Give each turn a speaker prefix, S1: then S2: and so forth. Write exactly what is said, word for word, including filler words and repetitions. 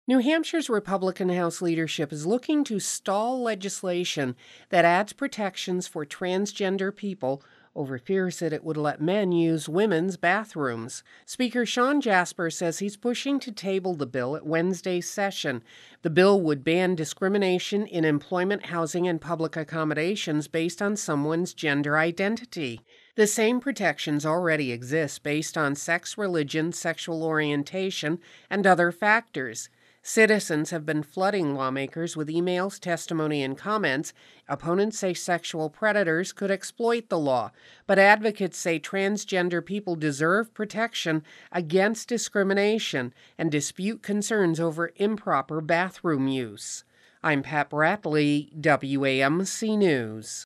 S1: New Hampshire's Republican House leadership is looking to stall legislation that adds protections for transgender people over fears that it would let men use women's bathrooms. Speaker Sean Jasper says he's pushing to table the bill at Wednesday's session. The bill would ban discrimination in employment, housing, and public accommodations based on someone's gender identity. The same protections already exist based on sex, religion, sexual orientation, and other factors. Citizens have been flooding lawmakers with emails, testimony, and comments. Opponents say sexual predators could exploit the law, but advocates say transgender people deserve protection against discrimination and dispute concerns over improper bathroom use. I'm Pat Bradley, W A M C News.